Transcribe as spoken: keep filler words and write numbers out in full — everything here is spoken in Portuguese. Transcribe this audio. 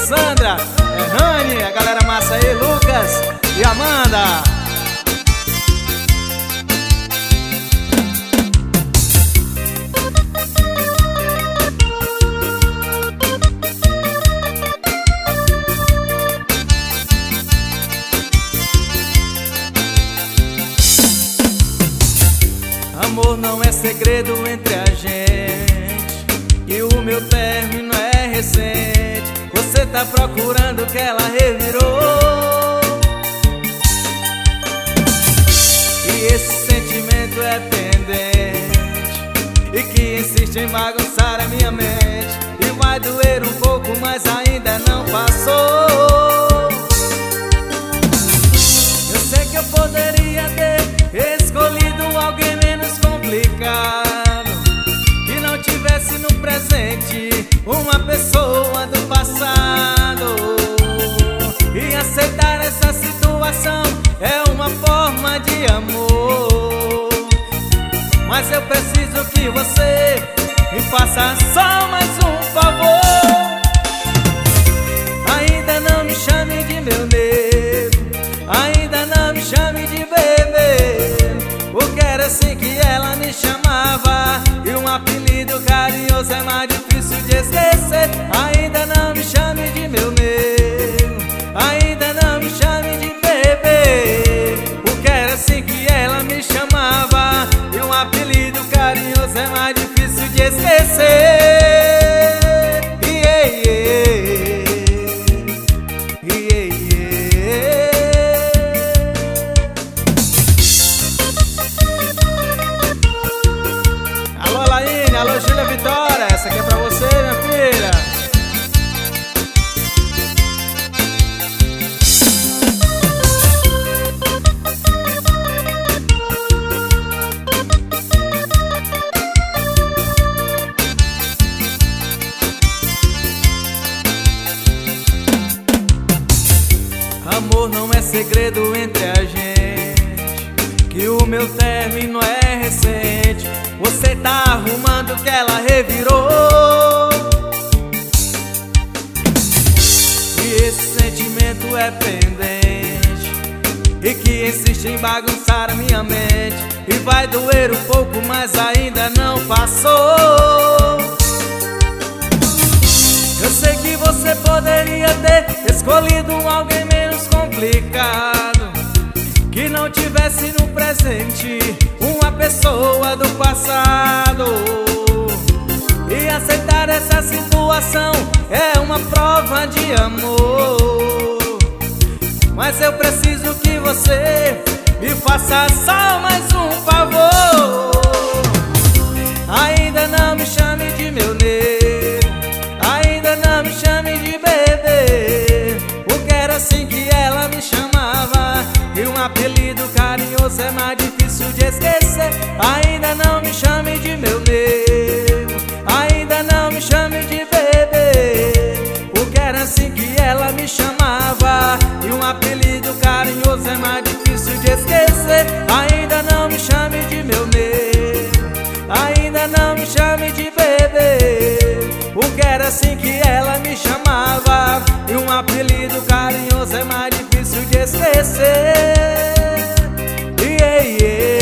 Sandra, Rani, a galera massa aí, Lucas e Amanda. Amor não é segredo entre a gente, e o meu término é recente. Você tá procurando que ela revirou, e esse sentimento é pendente, e que insiste em bagunçar a minha mente. E vai doer um pouco, mas ainda não passou. Eu sei que eu poderia ter escolhido alguém menos complicado, que não tivesse no presente uma pessoa do passado. E aceitar essa situação é uma forma de amor, mas eu preciso que você me faça só mais um favor. Ainda não me chame de meu nego, ainda não me chame de bebê, porque era assim que ela me chamava, e um apelido carinhoso é mais difícil de esquecer. Ainda não me chame de meu nego, ainda não me chame de bebê, porque era assim que ela me chamava, e um apelido carinhoso é mais difícil de esquecer. Yeah, yeah. Yeah, yeah. Alô Laine, alô Júlia Vitória, essa aqui é pra você, minha filha. Amor não é segredo entre a gente, que o meu término é recente. Você tá arrumando que ela revirou, e esse sentimento é pendente, e que insiste em bagunçar a minha mente. E vai doer um pouco, mas ainda não passou. Eu sei que você poderia ter escolhido alguém menos complicado, que não tivesse no presente uma pessoa do passado. E aceitar essa situação é uma prova de amor, mas eu preciso que você me faça só mais um favor. Ainda não me chame de meu nego, ainda não me chame de bebê, porque era assim que ela me chamava, e um apelido carinhoso é mais difícil de esquecer. Ainda não me chame de meu nego, ainda não me chame de bebê, porque era assim que ela me chamava, e um apelido carinhoso é mais difícil de esquecer. Ainda não me chame de meu nego, ainda não me chame de bebê, porque era assim que ela me chamava, e um apelido carinhoso é mais difícil de esquecer. Yeah, yeah.